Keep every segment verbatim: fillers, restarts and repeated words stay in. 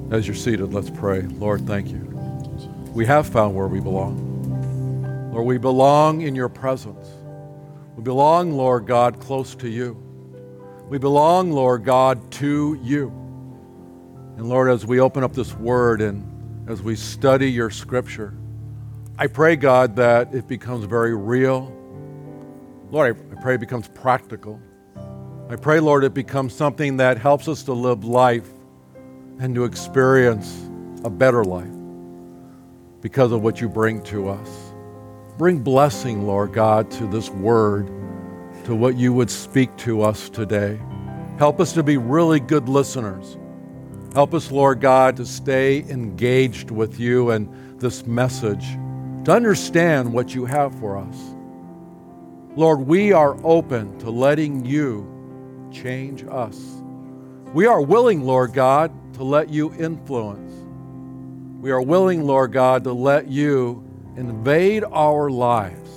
As you're seated, let's pray. Lord, thank you. We have found where we belong. Lord, we belong in your presence. We belong, Lord God, close to you. We belong, Lord God, to you. And Lord, as we open up this word and as we study your scripture, I pray, God, that it becomes very real. Lord, I pray it becomes practical. I pray, Lord, it becomes something that helps us to live life and to experience a better life because of what you bring to us. Bring blessing, Lord God, to this word, to what you would speak to us today. Help us to be really good listeners. Help us, Lord God, to stay engaged with you and this message, to understand what you have for us. Lord, we are open to letting you change us. We are willing, Lord God, to let you influence. We are willing, Lord God, to let you invade our lives.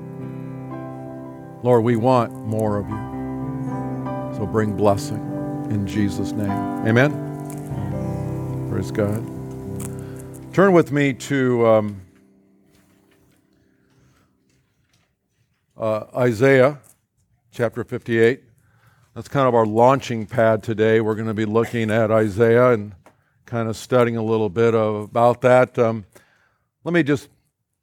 Lord, we want more of you. So bring blessing in Jesus' name. Amen. Praise God. Turn with me to um, uh, Isaiah chapter fifty-eight. That's kind of our launching pad today. We're going to be looking at Isaiah and kind of studying a little bit of, about that. Um, let me just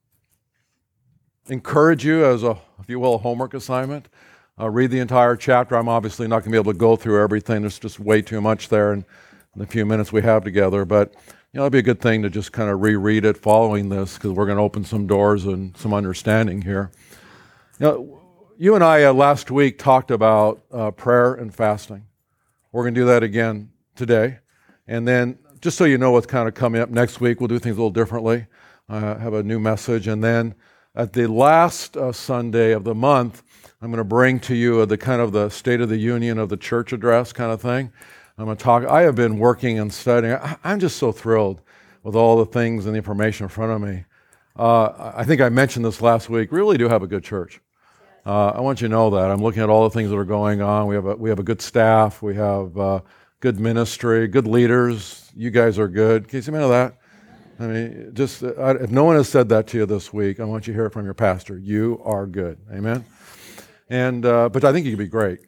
encourage you as a, if you will, a homework assignment. Uh, read the entire chapter. I'm obviously not going to be able to go through everything. There's just way too much there in, in the few minutes we have together. But you know, it'd be a good thing to just kind of reread it following this, because we're going to open some doors and some understanding here. You know, You and I uh, last week talked about uh, prayer and fasting. We're going to do that again today. And then, just so you know what's kind of coming up next week, we'll do things a little differently. Uh, have a new message. And then at the last uh, Sunday of the month, I'm going to bring to you uh, the kind of the State of the Union of the Church address kind of thing. I'm going to talk. I have been working and studying. I, I'm just so thrilled with all the things and the information in front of me. Uh, I think I mentioned this last week. We really do have a good church. Uh, I want you to know that. I'm looking at all the things that are going on. We have a, we have a good staff. We have uh, good ministry, good leaders. You guys are good. Can you see me of that? I mean, just uh, if no one has said that to you this week, I want you to hear it from your pastor. You are good. Amen? And uh, but I think you can be great.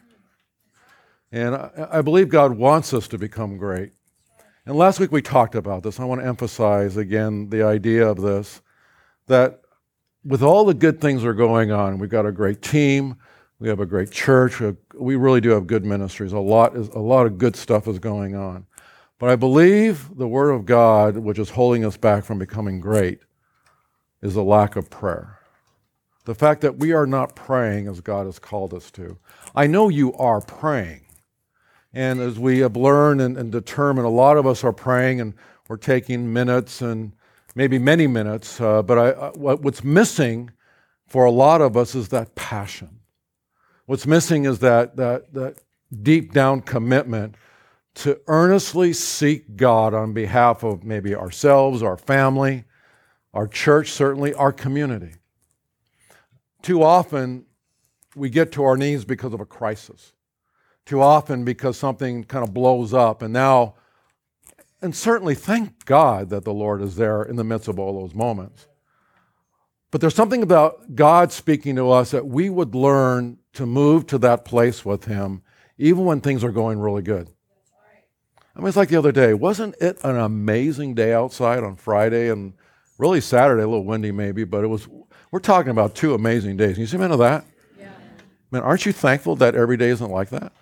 And I, I believe God wants us to become great. And last week we talked about this. I want to emphasize again the idea of this, that with all the good things that are going on, we've got a great team, we have a great church, we really do have good ministries. A lot is a lot of good stuff is going on. But I believe the Word of God, which is holding us back from becoming great, is a lack of prayer. The fact that we are not praying as God has called us to. I know you are praying. And as we have learned and, and determined, a lot of us are praying and we're taking minutes and maybe many minutes, uh, but I, uh, what, what's missing for a lot of us is that passion. What's missing is that, that, that deep down commitment to earnestly seek God on behalf of maybe ourselves, our family, our church, certainly our community. Too often, we get to our knees because of a crisis. Too often because something kind of blows up, and now And certainly thank God that the Lord is there in the midst of all those moments. But there's something about God speaking to us that we would learn to move to that place with Him, even when things are going really good. I mean, it's like the other day. Wasn't it an amazing day outside on Friday and really Saturday, a little windy maybe, but it was, we're talking about two amazing days. Can you see me into that? Yeah. Man, aren't you thankful that every day isn't like that?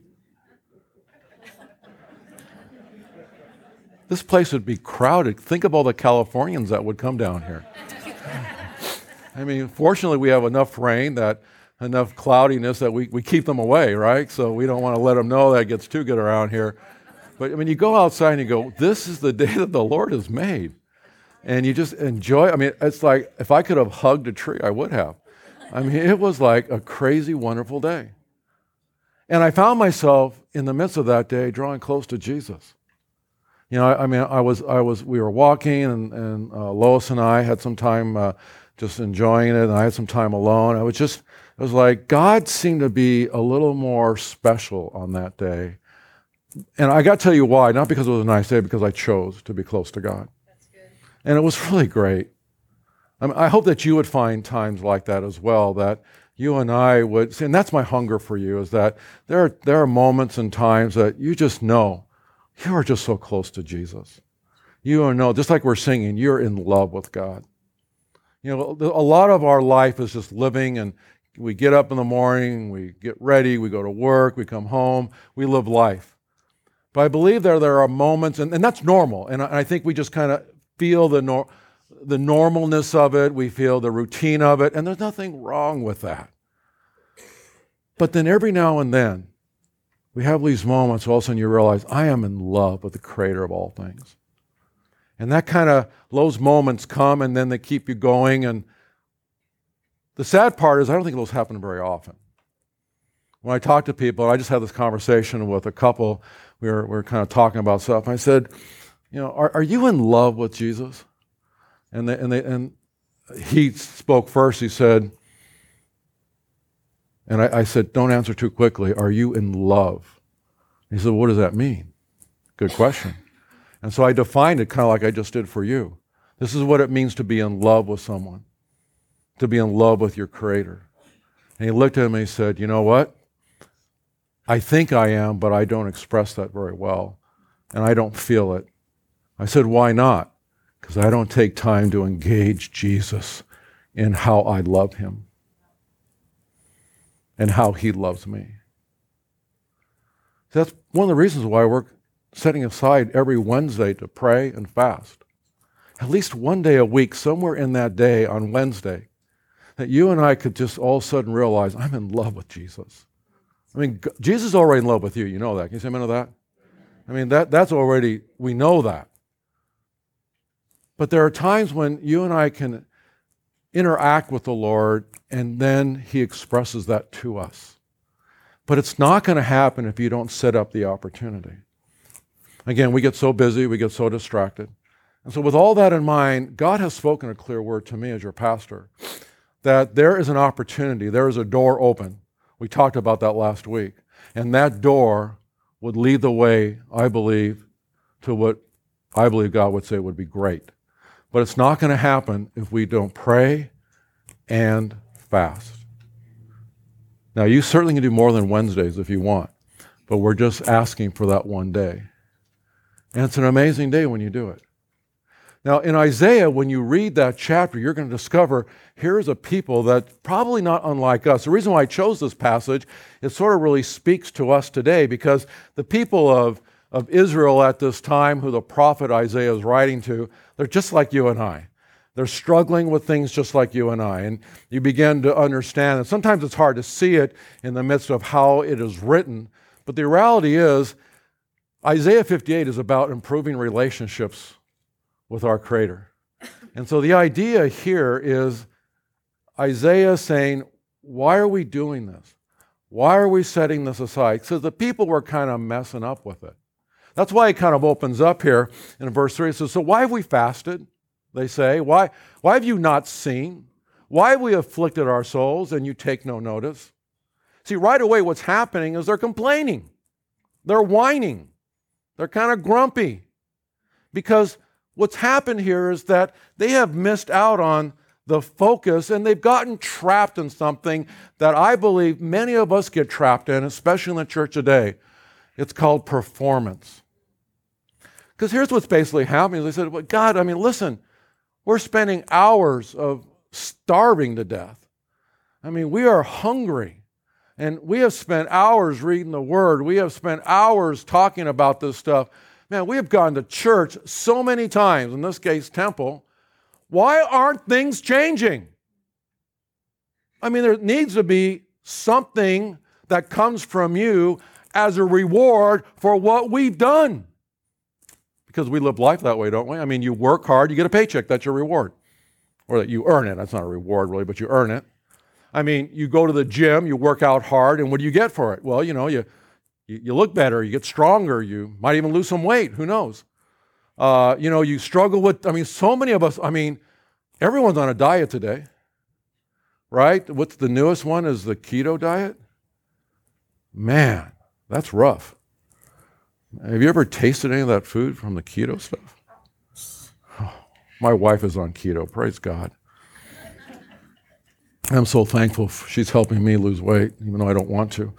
This place would be crowded. Think of all the Californians that would come down here. I mean, fortunately, we have enough rain, that enough cloudiness that we, we keep them away, right? So we don't want to let them know that it gets too good around here. But I mean, you go outside and you go, this is the day that the Lord has made. And you just enjoy. I mean, it's like, if I could have hugged a tree, I would have. I mean, it was like a crazy, wonderful day. And I found myself in the midst of that day drawing close to Jesus. You know, I, I mean, I was, I was, we were walking, and, and uh, Lois and I had some time uh, just enjoying it, and I had some time alone. I was just, it was like God seemed to be a little more special on that day And I got to tell you why, not because it was a nice day, because I chose to be close to God. That's good. And it was really great. I mean, I hope that you would find times like that as well, that you and I would, and that's my hunger for you, is that there are, there are moments and times that you just know you are just so close to Jesus. You know, just like we're singing, you're in love with God. You know, a lot of our life is just living, and we get up in the morning, we get ready, we go to work, we come home, we live life. But I believe there, there are moments, and, and that's normal, and I, I think we just kind of feel the, nor, the normalness of it, we feel the routine of it, and there's nothing wrong with that. But then every now and then, we have these moments, all of a sudden you realize, I am in love with the Creator of all things. And that kind of, those moments come and then they keep you going. And the sad part is I don't think those happen very often. When I talk to people, I just had this conversation with a couple, we were, we were kind of talking about stuff. I said, you know, are, are you in love with Jesus? And, they, and, they, and he spoke first, he said, and I, I said, don't answer too quickly, are you in love? He said, what does that mean? Good question. And so I defined it kind of like I just did for you. This is what it means to be in love with someone, to be in love with your Creator. And he looked at him and he said, you know what? I think I am, but I don't express that very well, and I don't feel it. I said, why not? Because I don't take time to engage Jesus in how I love him and how he loves me. That's one of the reasons why we're setting aside every Wednesday to pray and fast. At least one day a week, somewhere in that day on Wednesday, that you and I could just all of a sudden realize, I'm in love with Jesus. I mean, Jesus is already in love with you. You know that. Can you say amen to that? I mean, that that's already, we know that. But there are times when you and I can interact with the Lord, and then he expresses that to us. But it's not going to happen if you don't set up the opportunity. Again, we get so busy, we get so distracted. And so with all that in mind, God has spoken a clear word to me as your pastor, that there is an opportunity, there is a door open. We talked about that last week. And that door would lead the way, I believe, to what I believe God would say would be great. But it's not going to happen if we don't pray and fast. Now, you certainly can do more than Wednesdays if you want, but we're just asking for that one day. And it's an amazing day when you do it. Now, in Isaiah, when you read that chapter, you're going to discover here's a people that's probably not unlike us. The reason why I chose this passage, it sort of really speaks to us today, because the people of, of Israel at this time, who the prophet Isaiah is writing to, they're just like you and I. They're struggling with things just like you and I. And you begin to understand, and sometimes it's hard to see it in the midst of how it is written, but the reality is, Isaiah fifty-eight is about improving relationships with our Creator. And so the idea here is Isaiah saying, why are we doing this? Why are we setting this aside? Because the people were kind of messing up with it. That's why it kind of opens up here in verse three. It says, so why have we fasted? They say, why, why have you not seen? Why have we afflicted our souls and you take no notice? See, right away what's happening is they're complaining. They're whining. They're kind of grumpy. Because what's happened here is that they have missed out on the focus, and they've gotten trapped in something that I believe many of us get trapped in, especially in the church today. It's called performance. Because here's what's basically happening. They said, well, God, I mean, listen, we're spending hours of starving to death. I mean, we are hungry. And we have spent hours reading the Word. We have spent hours talking about this stuff. Man, we have gone to church so many times, in this case, temple. Why aren't things changing? I mean, there needs to be something that comes from you as a reward for what we've done. Because we live life that way, don't we? I mean, you work hard, you get a paycheck, that's your reward. Or that you earn it. That's not a reward, really, but you earn it. I mean, you go to the gym, you work out hard, and what do you get for it? Well, you know, you you, you look better, you get stronger, you might even lose some weight, who knows? Uh, you know, you struggle with, I mean, so many of us, I mean, everyone's on a diet today, right? What's the newest one is the keto diet? Man, that's rough. Have you ever tasted any of that food from the keto stuff? Oh, my wife is on keto, praise God. I'm so thankful she's helping me lose weight, even though I don't want to.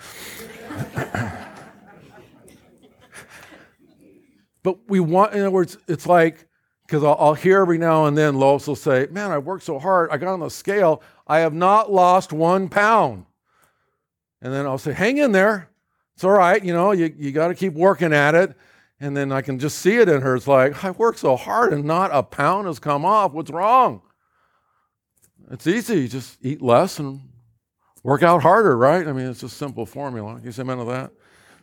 But we want, in other words, it's like, because I'll, I'll hear every now and then Lois will say, man, I worked so hard, I got on the scale, I have not lost one pound. And then I'll say, hang in there. It's all right, you know, you, you got to keep working at it. And then I can just see it in her. It's like, I worked so hard and not a pound has come off. What's wrong? It's easy. Just eat less and work out harder, right? I mean, it's a simple formula. You say amen to that?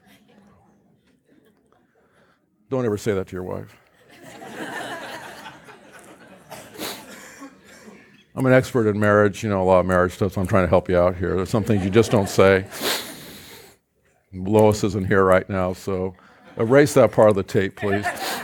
Don't ever say that to your wife. I'm an expert in marriage, you know, a lot of marriage stuff, so I'm trying to help you out here. There's some things you just don't say. Lois isn't here right now, so erase that part of the tape, please.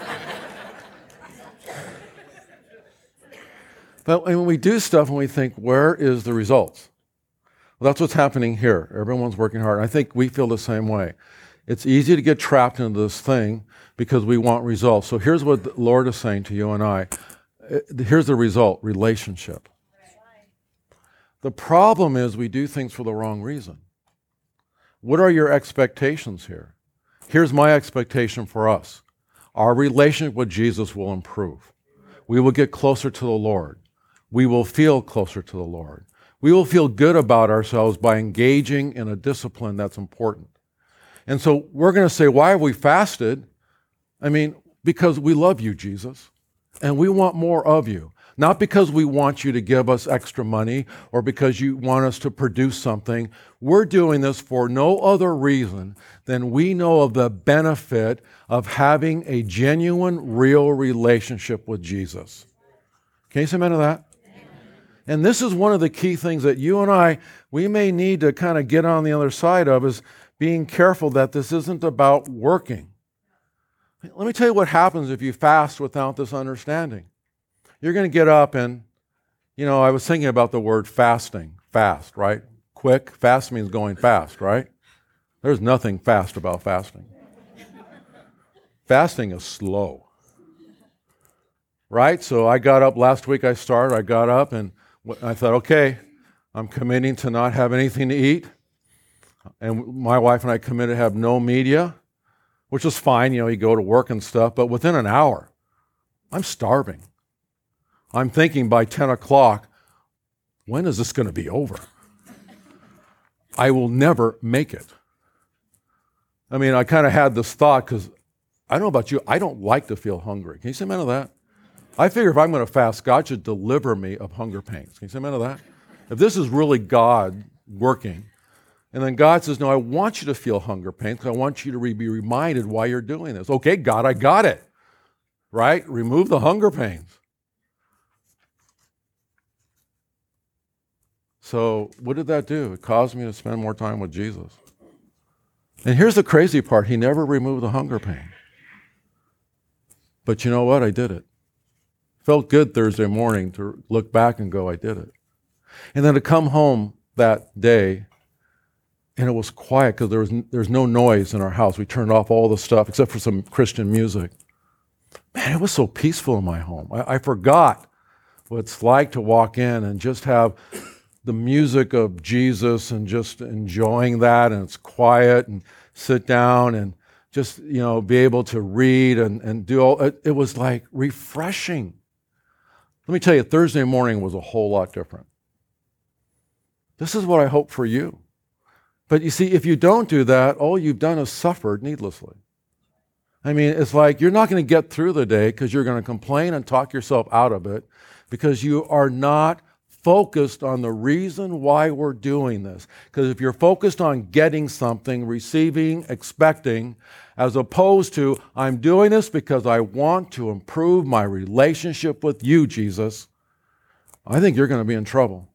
But when we do stuff and we think, where is the results? Well, that's what's happening here. Everyone's working hard. I think we feel the same way. It's easy to get trapped into this thing because we want results. So here's what the Lord is saying to you and I. Here's the result, relationship. The problem is we do things for the wrong reason. What are your expectations here? Here's my expectation for us. Our relationship with Jesus will improve. We will get closer to the Lord. We will feel closer to the Lord. We will feel good about ourselves by engaging in a discipline that's important. And so we're going to say, why have we fasted? I mean, because we love you, Jesus, and we want more of you. Not because we want you to give us extra money or because you want us to produce something. We're doing this for no other reason than we know of the benefit of having a genuine, real relationship with Jesus. Can you say amen to that? And this is one of the key things that you and I, we may need to kind of get on the other side of, is being careful that this isn't about working. Let me tell you what happens if you fast without this understanding. You're going to get up and, you know, I was thinking about the word fasting, fast, right? Quick, fast means going fast, right? There's nothing fast about fasting. Fasting is slow, right? So I got up, last week I started, I got up and I thought, okay, I'm committing to not have anything to eat. And my wife and I committed to have no media, which was fine, you know, you go to work and stuff, but within an hour, I'm starving. I'm thinking by ten o'clock, when is this going to be over? I will never make it. I mean, I kind of had this thought because I don't know about you, I don't like to feel hungry. Can you say amen to that? I figure if I'm going to fast, God should deliver me of hunger pains. Can you say amen to that? If this is really God working, and then God says, no, I want you to feel hunger pains because I want you to re- be reminded why you're doing this. Okay, God, I got it. Right? Remove the hunger pains. So what did that do? It caused me to spend more time with Jesus. And here's the crazy part. He never removed the hunger pain. But you know what? I did it. Felt good Thursday morning to look back and go, I did it. And then to come home that day, and it was quiet because there was there's no noise in our house. We turned off all the stuff except for some Christian music. Man, it was so peaceful in my home. I, I forgot what it's like to walk in and just have the music of Jesus and just enjoying that, and it's quiet, and sit down and just, you know, be able to read and, and do all, it, it was like refreshing. Let me tell you, Thursday morning was a whole lot different. This is what I hope for you. But you see, if you don't do that, all you've done is suffered needlessly. I mean, it's like you're not going to get through the day because you're going to complain and talk yourself out of it because you are not focused on the reason why we're doing this. Because if you're focused on getting something, receiving, expecting, as opposed to, I'm doing this because I want to improve my relationship with you, Jesus, I think you're going to be in trouble.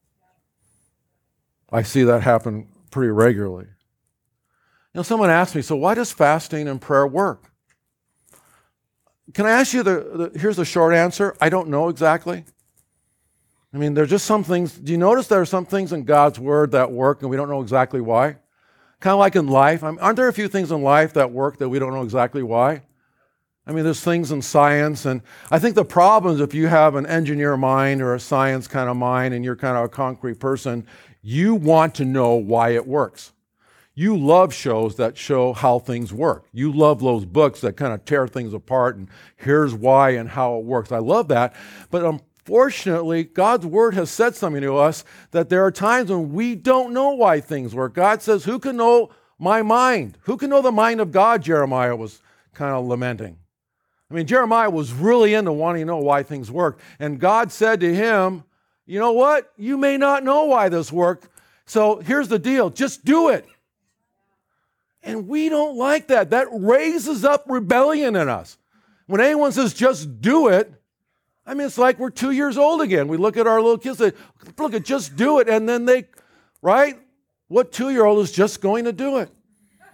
I see that happen pretty regularly. You know, someone asked me, so why does fasting and prayer work? Can I ask you, the, the here's the short answer. I don't know exactly. I mean, there's just some things. Do you notice there are some things in God's Word that work and we don't know exactly why? Kind of like in life. I mean, aren't there a few things in life that work that we don't know exactly why? I mean, there's things in science, and I think the problem is if you have an engineer mind or a science kind of mind and you're kind of a concrete person, you want to know why it works. You love shows that show how things work. You love those books that kind of tear things apart and here's why and how it works. I love that. But unfortunately, God's Word has said something to us that there are times when we don't know why things work. God says, who can know my mind? Who can know the mind of God? Jeremiah was kind of lamenting. I mean, Jeremiah was really into wanting to know why things work. And God said to him, you know what? You may not know why this worked. So here's the deal. Just do it. And we don't like that. That raises up rebellion in us. When anyone says, just do it, I mean, it's like we're two years old again. We look at our little kids and say, look at, just do it. And then they, right? What two-year-old is just going to do it?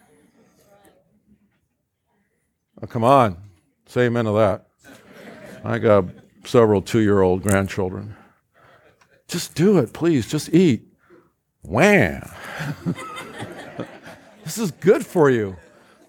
Oh, come on. Say amen to that. I got several two-year-old grandchildren. Just do it, please. Just eat. Wham. This is good for you.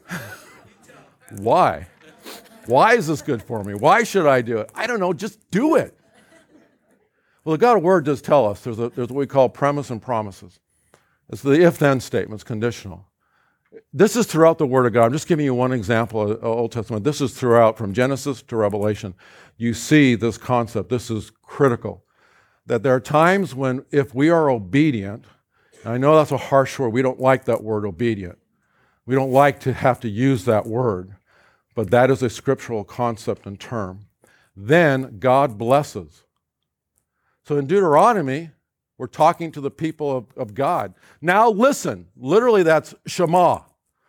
Why? Why is this good for me? Why should I do it? I don't know. Just do it. Well, the God Word does tell us there's, a, there's what we call premise and promises. It's the if-then statements, conditional. This is throughout the Word of God. I'm just giving you one example of Old Testament. This is throughout, from Genesis to Revelation. You see this concept. This is critical. That there are times when if we are obedient, and I know that's a harsh word. We don't like that word, obedient. We don't like to have to use that word, but that is a scriptural concept and term. Then God blesses. So in Deuteronomy, we're talking to the people of, of God. Now listen. Literally, that's Shema.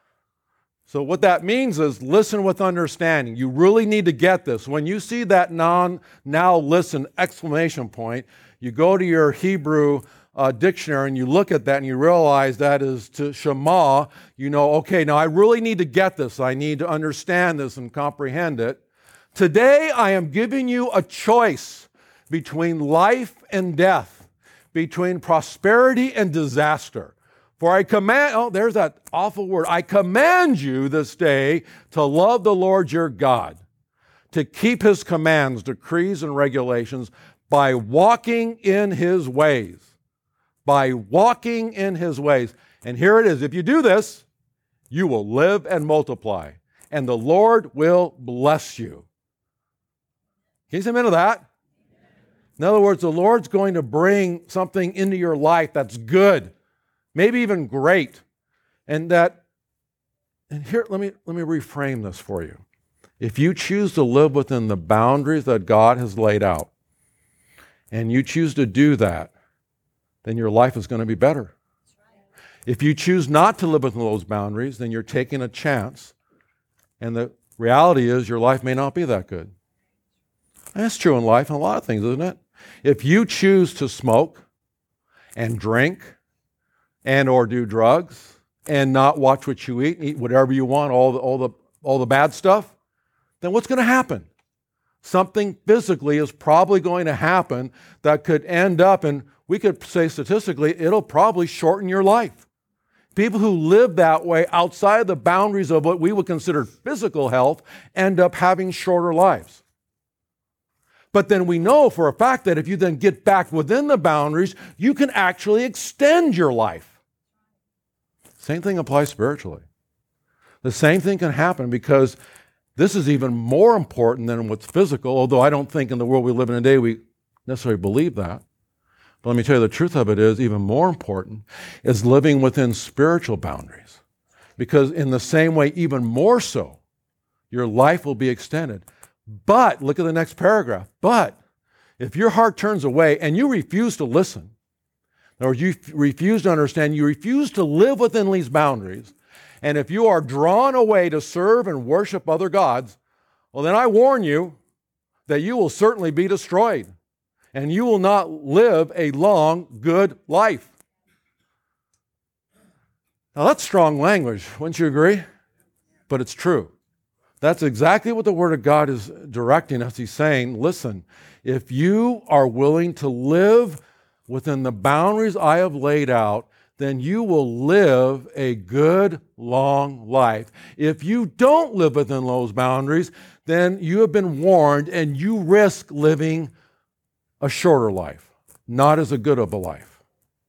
So what that means is listen with understanding. You really need to get this. When you see that non, now listen exclamation point, you go to your Hebrew uh, dictionary and you look at that and you realize that is to Shema. You know, okay, now I really need to get this. I need to understand this and comprehend it. Today I am giving you a choice between life and death, between prosperity and disaster. For I command, oh, there's that awful word. I command you this day to love the Lord your God, to keep his commands, decrees, and regulations by walking in his ways. By walking in his ways. And here it is. If you do this, you will live and multiply, and the Lord will bless you. Can you say amen to that? In other words, the Lord's going to bring something into your life that's good, maybe even great. And that, and here, let me, let me reframe this for you. If you choose to live within the boundaries that God has laid out, and you choose to do that, then your life is going to be better. If you choose not to live within those boundaries, then you're taking a chance, and the reality is your life may not be that good. And that's true in life and a lot of things, isn't it? If you choose to smoke and drink and or do drugs and not watch what you eat, eat whatever you want, all the, all the, all the bad stuff, then what's going to happen? Something physically is probably going to happen that could end up, and we could say statistically, it'll probably shorten your life. People who live that way outside of the boundaries of what we would consider physical health end up having shorter lives. But then we know for a fact that if you then get back within the boundaries, you can actually extend your life. Same thing applies spiritually. The same thing can happen because this is even more important than what's physical, although I don't think in the world we live in today we necessarily believe that. But let me tell you, the truth of it is even more important is living within spiritual boundaries. Because in the same way, even more so, your life will be extended. But, look at the next paragraph, but if your heart turns away and you refuse to listen, or you refuse to understand, you refuse to live within these boundaries, and if you are drawn away to serve and worship other gods, well then I warn you that you will certainly be destroyed, and you will not live a long, good life. Now that's strong language, wouldn't you agree? But it's true. That's exactly what the Word of God is directing us. He's saying, listen, if you are willing to live within the boundaries I have laid out, then you will live a good, long life. If you don't live within those boundaries, then you have been warned and you risk living a shorter life, not as a good of a life.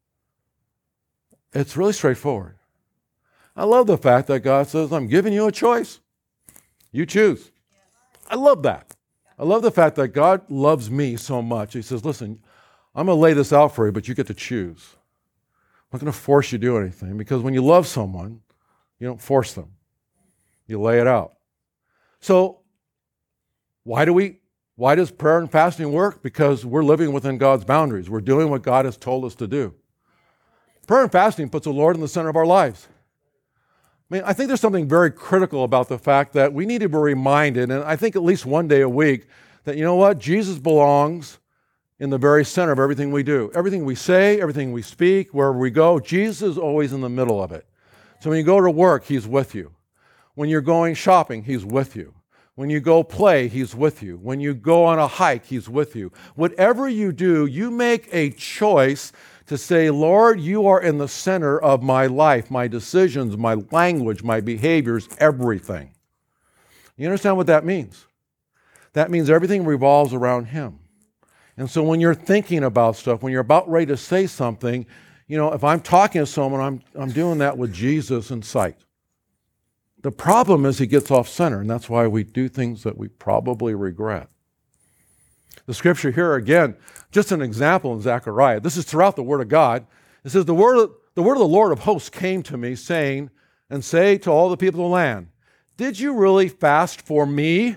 It's really straightforward. I love the fact that God says, I'm giving you a choice. You choose. I love that. I love the fact that God loves me so much. He says, listen, I'm going to lay this out for you, but you get to choose. I'm not going to force you to do anything, because when you love someone, you don't force them. You lay it out. So why do we, why does prayer and fasting work? Because we're living within God's boundaries. We're doing what God has told us to do. Prayer and fasting puts the Lord in the center of our lives. I mean, I think there's something very critical about the fact that we need to be reminded, and I think at least one day a week, that you know what? Jesus belongs in the very center of everything we do. Everything we say, everything we speak, wherever we go, Jesus is always in the middle of it. So when you go to work, He's with you. When you're going shopping, He's with you. When you go play, He's with you. When you go on a hike, He's with you. Whatever you do, you make a choice to say, Lord, you are in the center of my life, my decisions, my language, my behaviors, everything. You understand what that means? That means everything revolves around Him. And so when you're thinking about stuff, when you're about ready to say something, you know, if I'm talking to someone, I'm, I'm doing that with Jesus in sight. The problem is he gets off center, and that's why we do things that we probably regret. The scripture here, again, just an example in Zechariah. This is throughout the Word of God. It says, the word of, the word of the Lord of hosts came to me, saying, and say to all the people of the land, did you really fast for me?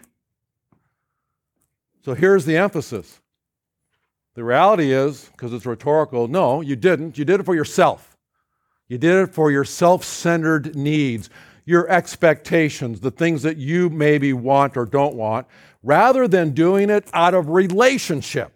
So here's the emphasis. The reality is, because it's rhetorical, no, you didn't. You did it for yourself. You did it for your self-centered needs, your expectations, the things that you maybe want or don't want, rather than doing it out of relationship.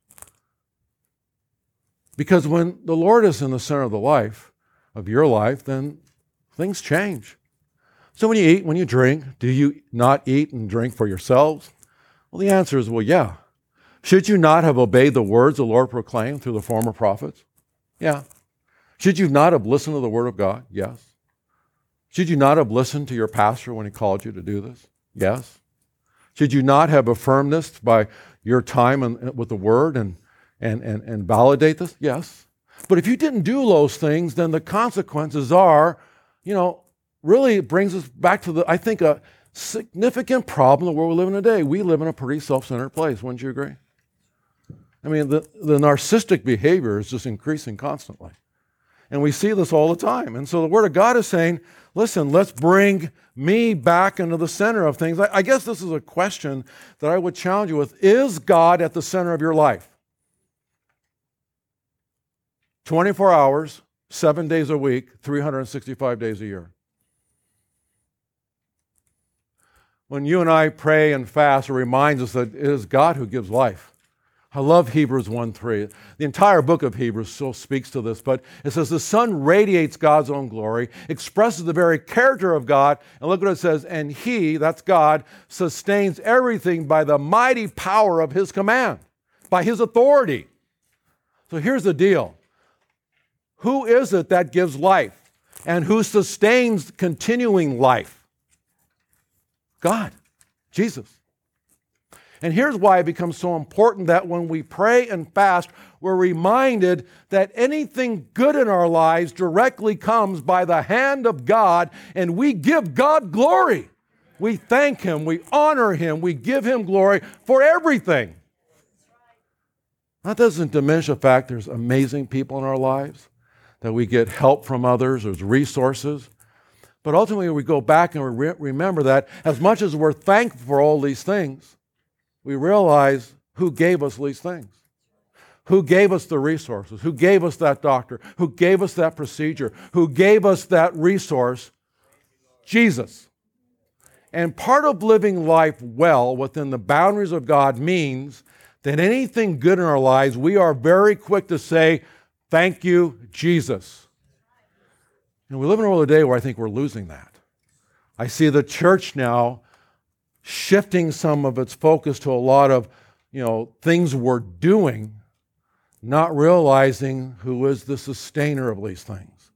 Because when the Lord is in the center of the life, of your life, then things change. So when you eat, when you drink, do you not eat and drink for yourselves? Well, the answer is, well, yeah. Should you not have obeyed the words the Lord proclaimed through the former prophets? Yeah. Should you not have listened to the word of God? Yes. Should you not have listened to your pastor when he called you to do this? Yes. Should you not have affirmed this by your time in, with the word and, and, and, and validate this? Yes. But if you didn't do those things, then the consequences are, you know, really it brings us back to the, I think, a significant problem in the world we live in today. We live in a pretty self-centered place, wouldn't you agree? I mean, the, the narcissistic behavior is just increasing constantly. And we see this all the time. And so the Word of God is saying, listen, let's bring me back into the center of things. I, I guess this is a question that I would challenge you with. Is God at the center of your life? twenty-four hours, seven days a week, three hundred sixty-five days a year. When you and I pray and fast, it reminds us that it is God who gives life. I love Hebrews one three. The entire book of Hebrews still speaks to this, but it says the Son radiates God's own glory, expresses the very character of God, and look what it says, and He, that's God, sustains everything by the mighty power of His command, by His authority. So here's the deal. Who is it that gives life and who sustains continuing life? God, Jesus. And here's why it becomes so important that when we pray and fast, we're reminded that anything good in our lives directly comes by the hand of God, and we give God glory. We thank Him, we honor Him, we give Him glory for everything. That doesn't diminish the fact there's amazing people in our lives, that we get help from others, there's resources. But ultimately we go back and we re- remember that as much as we're thankful for all these things, we realize who gave us these things, who gave us the resources, who gave us that doctor, who gave us that procedure, who gave us that resource, Jesus. And part of living life well within the boundaries of God means that anything good in our lives, we are very quick to say, thank you, Jesus. And we live in a world today where I think we're losing that. I see the church now shifting some of its focus to a lot of, you know, things we're doing, not realizing who is the sustainer of these things.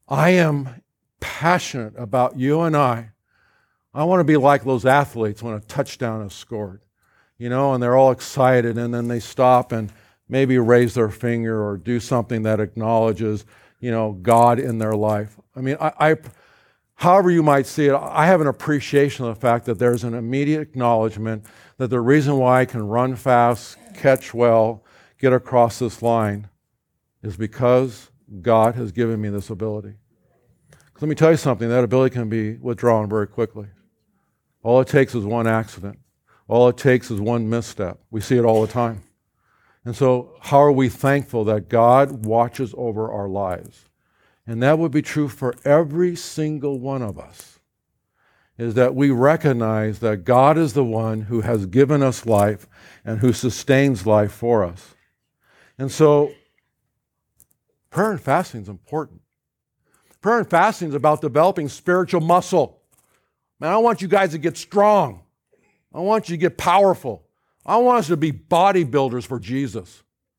I am passionate about you and I. I want to be like those athletes when a touchdown is scored, you know, and they're all excited, and then they stop and maybe raise their finger or do something that acknowledges, you know, God in their life. I mean, I, I however you might see it, I have an appreciation of the fact that there's an immediate acknowledgement that the reason why I can run fast, catch well, get across this line is because God has given me this ability. Let me tell you something, that ability can be withdrawn very quickly. All it takes is one accident. All it takes is one misstep. We see it all the time. And so how are we thankful that God watches over our lives? And that would be true for every single one of us, is that we recognize that God is the one who has given us life and who sustains life for us. And so prayer and fasting is important. Prayer and fasting is about developing spiritual muscle. Man, I want you guys to get strong. I want you to get powerful. I want us to be bodybuilders for Jesus.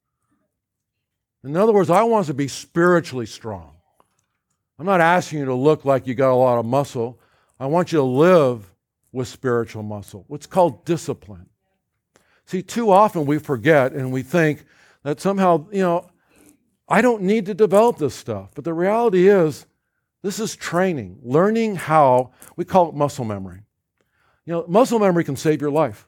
In other words, I want us to be spiritually strong. I'm not asking you to look like you got a lot of muscle. I want you to live with spiritual muscle. What's called discipline. See, too often we forget and we think that somehow, you know, I don't need to develop this stuff. But the reality is, this is training, learning how, we call it muscle memory. You know, muscle memory can save your life.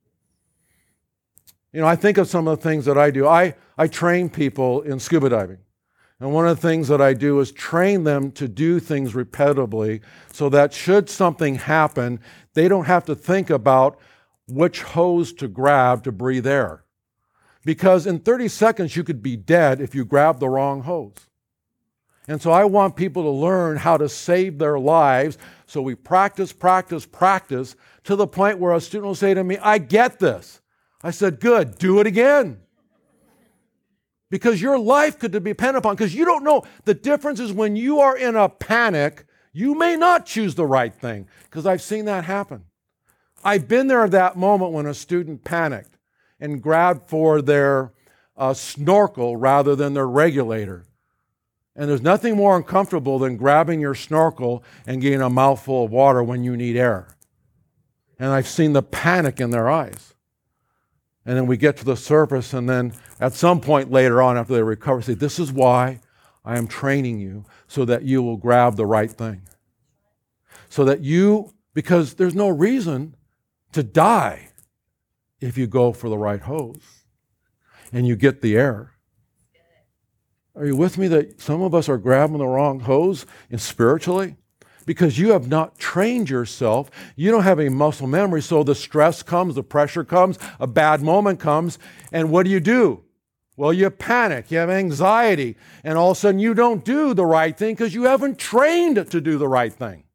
You know, I think of some of the things that I do. I, I train people in scuba diving. And one of the things that I do is train them to do things repetitively so that should something happen, they don't have to think about which hose to grab to breathe air. Because in thirty seconds, you could be dead if you grab the wrong hose. And so I want people to learn how to save their lives. So we practice, practice, practice to the point where a student will say to me, I get this. I said, good, do it again. Because your life could depend upon, because you don't know. The difference is when you are in a panic, you may not choose the right thing, because I've seen that happen. I've been there at that moment when a student panicked and grabbed for their uh, snorkel rather than their regulator. And there's nothing more uncomfortable than grabbing your snorkel and getting a mouthful of water when you need air. And I've seen the panic in their eyes. And then we get to the surface, and then at some point later on after they recover, say, this is why I am training you, so that you will grab the right thing. So that you, because there's no reason to die if you go for the right hose and you get the air. Are you with me that some of us are grabbing the wrong hose and spiritually? Because you have not trained yourself. You don't have any muscle memory, so the stress comes, the pressure comes, a bad moment comes, and what do you do? Well, you panic, you have anxiety, and all of a sudden you don't do the right thing because you haven't trained to do the right thing.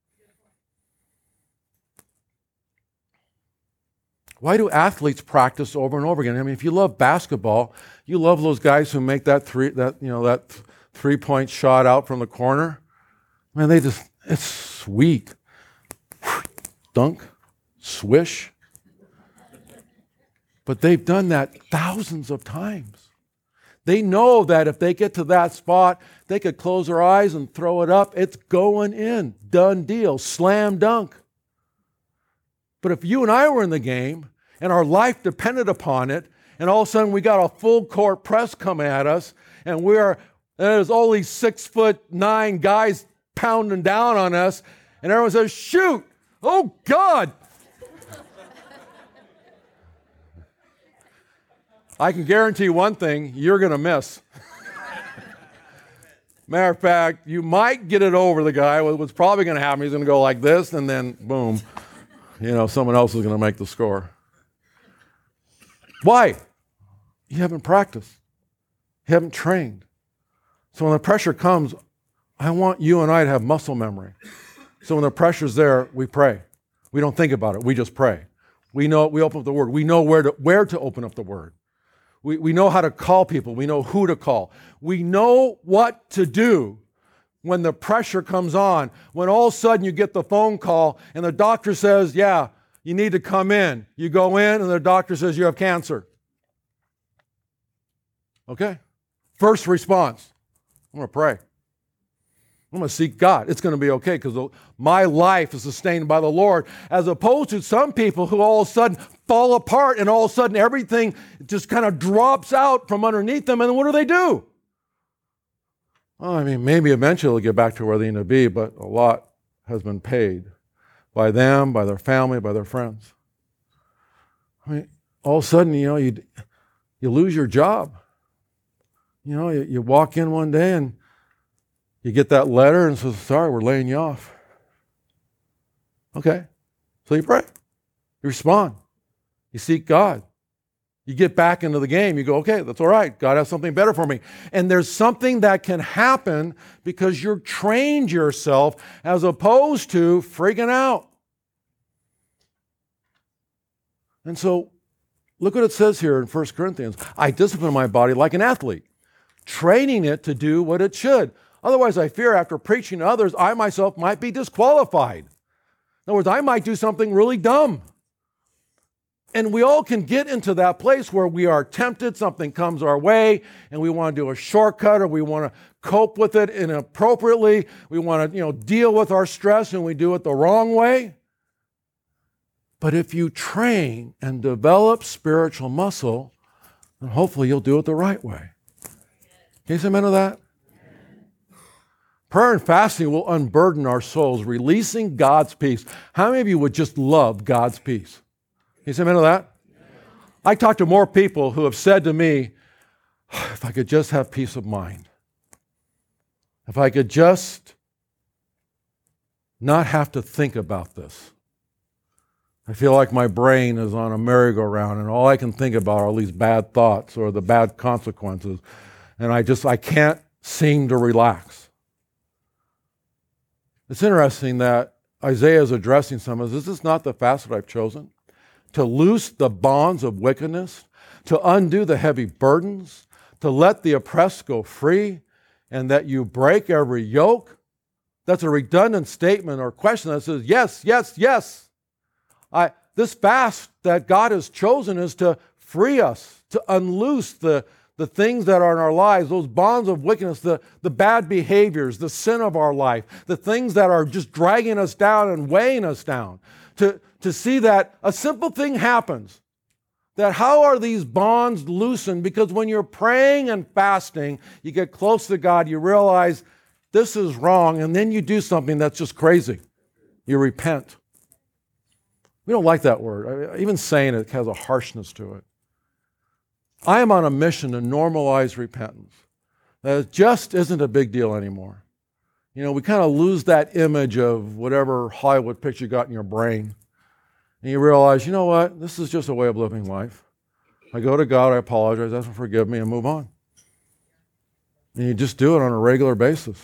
Why do athletes practice over and over again? I mean, if you love basketball, you love those guys who make that three, that you know, that th- three-point shot out from the corner. Man, they just, it's sweet. Dunk, swish. But they've done that thousands of times. They know that if they get to that spot, they could close their eyes and throw it up. It's going in. Done deal. Slam dunk. But if you and I were in the game and our life depended upon it, and all of a sudden we got a full court press coming at us, and we're there's all these six foot nine guys pounding down on us, and everyone says, shoot! Oh God! I can guarantee one thing, you're going to miss. Matter of fact, you might get it over the guy. What's probably going to happen, he's going to go like this, and then boom. You know, someone else is going to make the score. Why? You haven't practiced. You haven't trained. So when the pressure comes, I want you and I to have muscle memory. So when the pressure's there, we pray. We don't think about it. We just pray. We know, we open up the Word. We know where to, where to open up the Word. We, we know how to call people. We know who to call. We know what to do when the pressure comes on, when all of a sudden you get the phone call and the doctor says, yeah, you need to come in. You go in and the doctor says you have cancer. Okay? First response, I'm going to pray. I'm going to seek God. It's going to be okay because my life is sustained by the Lord, as opposed to some people who all of a sudden fall apart and all of a sudden everything just kind of drops out from underneath them. And then what do they do? Well, I mean, maybe eventually they'll get back to where they need to be, but a lot has been paid by them, by their family, by their friends. I mean, all of a sudden, you know, you you lose your job. You know, you, you walk in one day and you get that letter and says, sorry, we're laying you off. Okay. So you pray. You respond. You seek God. You get back into the game. You go, okay, that's all right. God has something better for me. And there's something that can happen because you've trained yourself as opposed to freaking out. And so, look what it says here in First Corinthians. I discipline my body like an athlete, training it to do what it should. Otherwise, I fear after preaching to others, I myself might be disqualified. In other words, I might do something really dumb. And we all can get into that place where we are tempted, something comes our way, and we want to do a shortcut, or we want to cope with it inappropriately. We want to, you know, deal with our stress, and we do it the wrong way. But if you train and develop spiritual muscle, then hopefully you'll do it the right way. Can you say amen to that? Prayer and fasting will unburden our souls, releasing God's peace. How many of you would just love God's peace? Can you say amen to that? I talk to more people who have said to me, if I could just have peace of mind, if I could just not have to think about this. I feel like my brain is on a merry-go-round and all I can think about are all these bad thoughts or the bad consequences. And I just, I can't seem to relax. It's interesting that Isaiah is addressing some of this. This is not the fast that I've chosen. To loose the bonds of wickedness, to undo the heavy burdens, to let the oppressed go free, and that you break every yoke. That's a redundant statement or question that says, yes, yes, yes. I, this fast that God has chosen is to free us, to unloose the, the things that are in our lives, those bonds of wickedness, the, the bad behaviors, the sin of our life, the things that are just dragging us down and weighing us down. To, to see that a simple thing happens, that how are these bonds loosened? Because when you're praying and fasting, you get close to God, you realize this is wrong, and then you do something that's just crazy. You repent. We don't like that word. I mean, even saying it has a harshness to it. I am on a mission to normalize repentance. That it just isn't a big deal anymore. You know, we kind of lose that image of whatever Hollywood picture you got in your brain. And you realize, you know what? This is just a way of living life. I go to God, I apologize, ask Him to forgive me, and move on. And you just do it on a regular basis.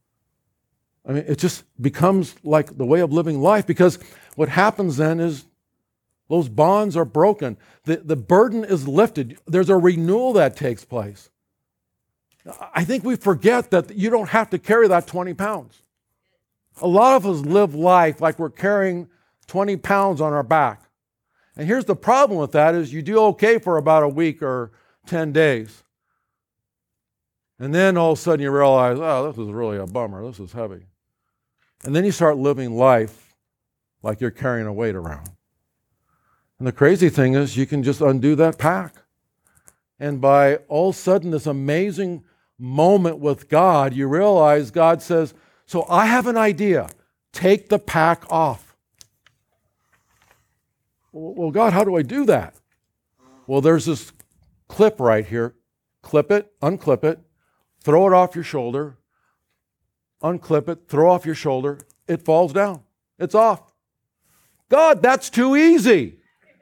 I mean, it just becomes like the way of living life, because what happens then is those bonds are broken. The, the burden is lifted. There's a renewal that takes place. I think we forget that you don't have to carry that twenty pounds. A lot of us live life like we're carrying twenty pounds on our back. And here's the problem with that is you do okay for about a week or ten days. And then all of a sudden you realize, oh, this is really a bummer. This is heavy. And then you start living life like you're carrying a weight around. And the crazy thing is you can just undo that pack. And by all of a sudden this amazing moment with God, you realize God says, so I have an idea. Take the pack off. Well, God, how do I do that? Well, there's this clip right here. Clip it, unclip it, throw it off your shoulder, unclip it, throw off your shoulder. It falls down. It's off. God, that's too easy.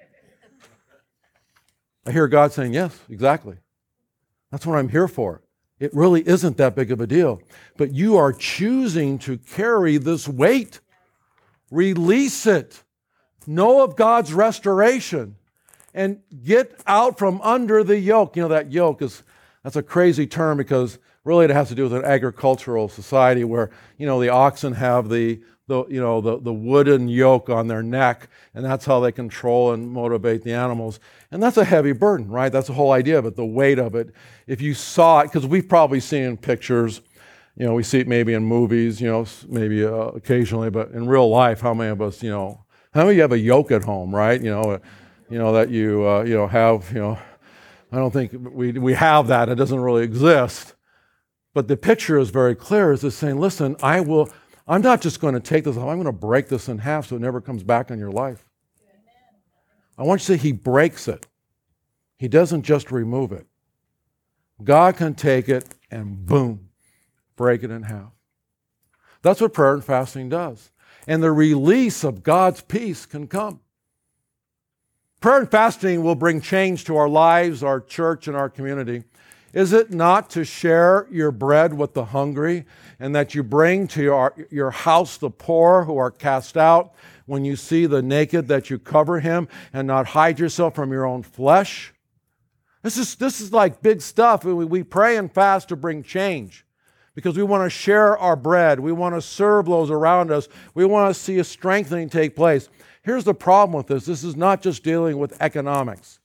I hear God saying, yes, exactly. That's what I'm here for. It really isn't that big of a deal. But you are choosing to carry this weight. Release it. Know of God's restoration. And get out from under the yoke. You know, that yoke is, that's a crazy term because really it has to do with an agricultural society where, you know, the oxen have the, the you know, the, the wooden yoke on their neck, and that's how they control and motivate the animals. And that's a heavy burden, right? That's the whole idea of it, the weight of it. If you saw it, because we've probably seen pictures, You know, we see it maybe in movies, you know, maybe uh, occasionally, but in real life, how many of us, you know, how many of you have a yoke at home, right? You know, uh, you know that you, uh, you know, have, you know, I don't think we we have that. It doesn't really exist. But the picture is very clear. It's just saying, listen, I will, I'm not just going to take this off. I'm going to break this in half so it never comes back in your life. I want you to say he breaks it. He doesn't just remove it. God can take it and boom, break it in half. That's what prayer and fasting does. And the release of God's peace can come. Prayer and fasting will bring change to our lives, our church, and our community. Is it not to share your bread with the hungry, and that you bring to your, your house the poor who are cast out? When you see the naked, that you cover him and not hide yourself from your own flesh? This is, this is like big stuff. We, we pray and fast to bring change because we want to share our bread. We want to serve those around us. We want to see a strengthening take place. Here's the problem with this. This is not just dealing with economics.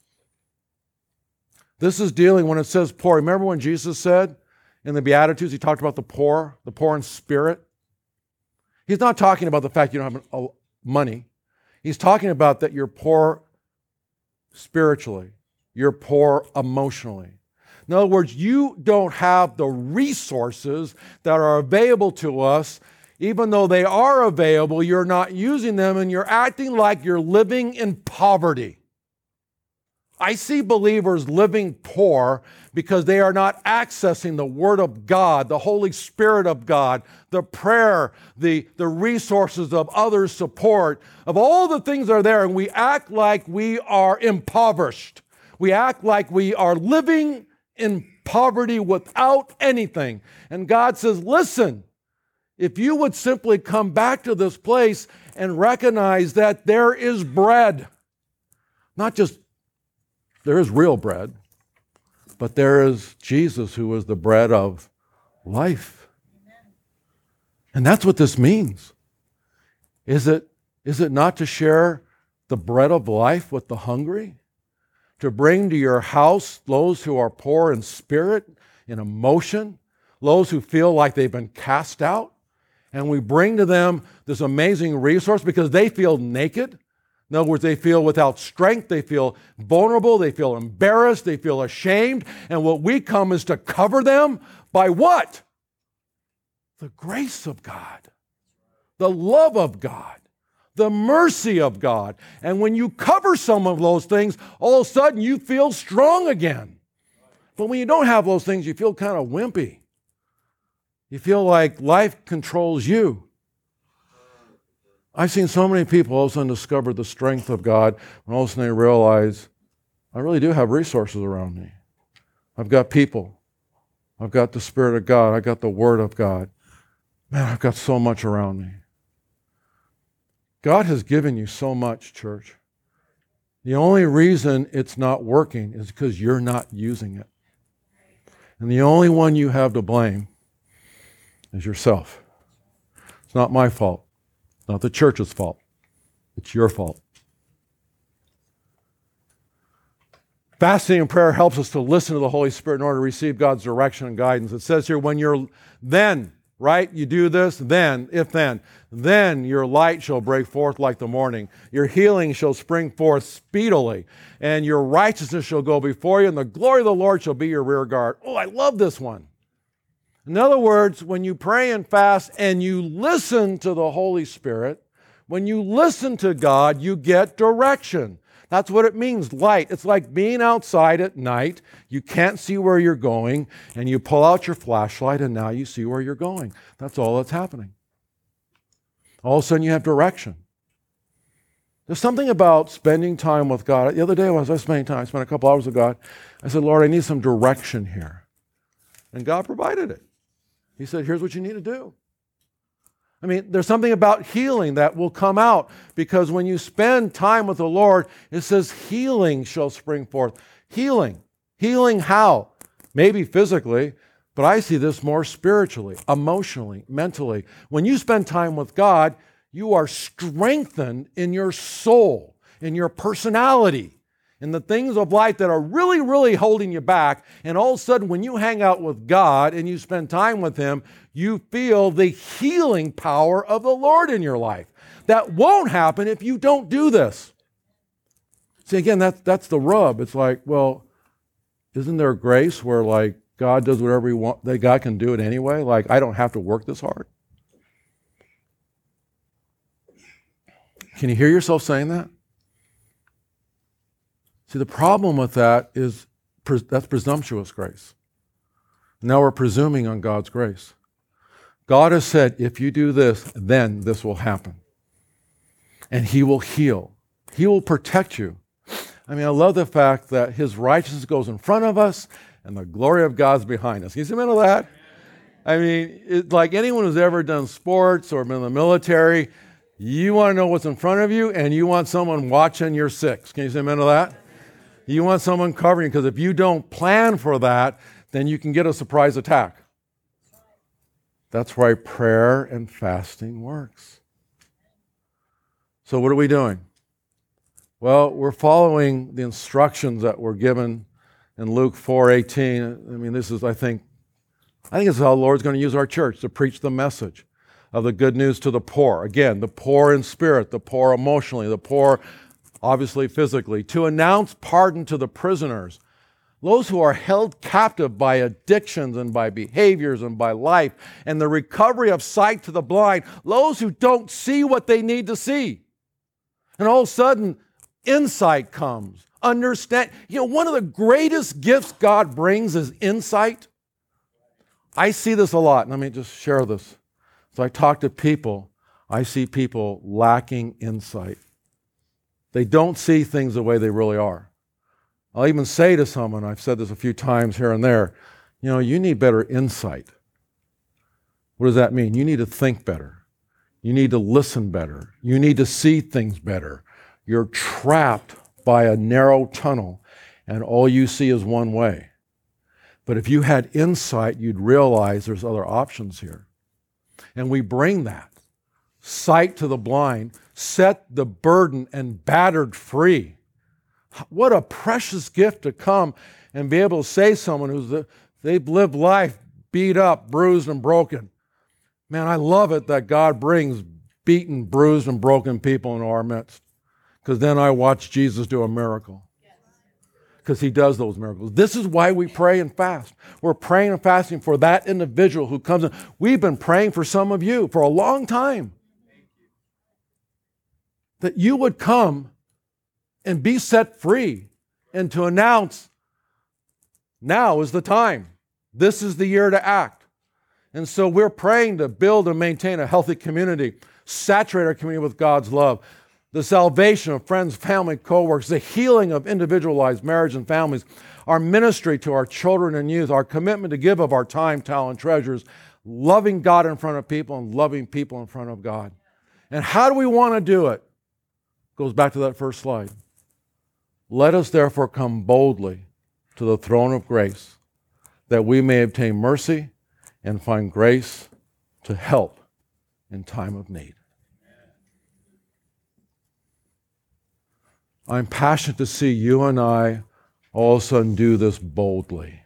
This is dealing, when it says poor, remember when Jesus said in the Beatitudes, he talked about the poor, the poor in spirit? He's not talking about the fact you don't have money. He's talking about that you're poor spiritually. You're poor emotionally. In other words, you don't have the resources that are available to us. Even though they are available, you're not using them and you're acting like you're living in poverty. I see believers living poor because they are not accessing the Word of God, the Holy Spirit of God, the prayer, the, the resources of others' support, of all the things that are there, and we act like we are impoverished. We act like we are living in poverty without anything. And God says, listen, if you would simply come back to this place and recognize that there is bread, not just there is real bread, but there is Jesus who is the bread of life. And that's what this means. Is it, is it not to share the bread of life with the hungry? To bring to your house those who are poor in spirit, in emotion, those who feel like they've been cast out? And we bring to them this amazing resource because they feel naked. In other words, they feel without strength, they feel vulnerable, they feel embarrassed, they feel ashamed. And what we come is to cover them by what? The grace of God, the love of God, the mercy of God. And when you cover some of those things, all of a sudden you feel strong again. But when you don't have those things, you feel kind of wimpy. You feel like life controls you. I've seen so many people all of a sudden discover the strength of God when all of a sudden they realize, I really do have resources around me. I've got people. I've got the Spirit of God. I've got the Word of God. Man, I've got so much around me. God has given you so much, church. The only reason it's not working is because you're not using it. And the only one you have to blame is yourself. It's not my fault. It's not the church's fault. It's your fault. Fasting and prayer helps us to listen to the Holy Spirit in order to receive God's direction and guidance. It says here, when you're then, right, you do this, then, if then, then your light shall break forth like the morning. Your healing shall spring forth speedily, and your righteousness shall go before you, and the glory of the Lord shall be your rear guard. Oh, I love this one. In other words, when you pray and fast and you listen to the Holy Spirit, when you listen to God, you get direction. That's what it means, light. It's like being outside at night. You can't see where you're going, and you pull out your flashlight, and now you see where you're going. That's all that's happening. All of a sudden, you have direction. There's something about spending time with God. The other day, when I was spending time, I spent a couple hours with God. I said, Lord, I need some direction here. And God provided it. He said, here's what you need to do. I mean, there's something about healing that will come out because when you spend time with the Lord, it says healing shall spring forth. Healing. Healing how? Maybe physically, but I see this more spiritually, emotionally, mentally. When you spend time with God, you are strengthened in your soul, in your personality, and the things of life that are really, really holding you back. And all of a sudden, when you hang out with God and you spend time with Him, you feel the healing power of the Lord in your life. That won't happen if you don't do this. See, again, that's, that's the rub. It's like, well, isn't there grace where like God does whatever He wants, that God can do it anyway? Like, I don't have to work this hard. Can you hear yourself saying that? See, the problem with that is pres- that's presumptuous grace. Now we're presuming on God's grace. God has said, if you do this, then this will happen. And He will heal. He will protect you. I mean, I love the fact that His righteousness goes in front of us and the glory of God's behind us. Can you see into that? I mean, it's like anyone who's ever done sports or been in the military, you want to know what's in front of you and you want someone watching your six. Can you see into that? You want someone covering you, because if you don't plan for that, then you can get a surprise attack. That's why prayer and fasting works. So what are we doing? Well, we're following the instructions that were given in Luke four eighteen. I mean, this is, I think, I think this is how the Lord's going to use our church to preach the message of the good news to the poor. Again, the poor in spirit, the poor emotionally, the poor obviously physically, to announce pardon to the prisoners, those who are held captive by addictions and by behaviors and by life, and the recovery of sight to the blind, those who don't see what they need to see. And all of a sudden, insight comes. Understand. You know, one of the greatest gifts God brings is insight. I see this a lot. Let me just share this. So I talk to people. I see people lacking insight. They don't see things the way they really are. I'll even say to someone, I've said this a few times here and there, you know, you need better insight. What does that mean? You need to think better. You need to listen better. You need to see things better. You're trapped by a narrow tunnel, and all you see is one way. But if you had insight, you'd realize there's other options here. And we bring that sight to the blind, set the burden and battered free. What a precious gift to come and be able to say to someone who's the, they've lived life beat up, bruised, and broken. Man, I love it that God brings beaten, bruised, and broken people into our midst. Because then I watch Jesus do a miracle. Because He does those miracles. This is why we pray and fast. We're praying and fasting for that individual who comes in. We've been praying for some of you for a long time. That you would come and be set free and to announce, now is the time. This is the year to act. And so we're praying to build and maintain a healthy community, saturate our community with God's love, the salvation of friends, family, co-workers, the healing of individualized marriage and families, our ministry to our children and youth, our commitment to give of our time, talent, treasures, loving God in front of people and loving people in front of God. And how do we want to do it? Goes back to that first slide. Let us therefore come boldly to the throne of grace, that we may obtain mercy and find grace to help in time of need. I'm passionate to see you and I all of a sudden do this boldly,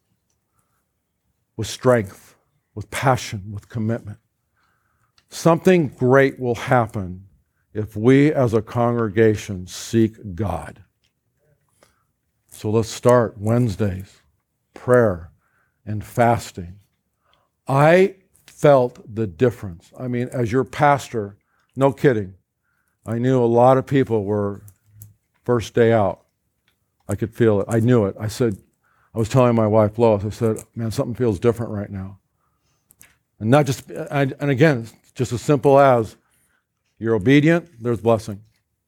with strength, with passion, with commitment. Something great will happen if we as a congregation seek God. So let's start Wednesdays, prayer and fasting. I felt the difference. I mean, as your pastor, no kidding, I knew a lot of people were first day out. I could feel it. I knew it. I said, I was telling my wife, Lois, I said, man, something feels different right now. And not just, and again, just as simple as you're obedient, there's blessing.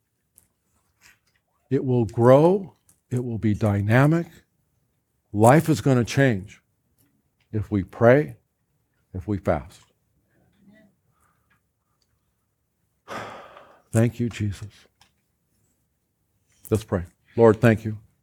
It will grow. It will be dynamic. Life is going to change if we pray, if we fast. Thank you, Jesus. Let's pray. Lord, thank you.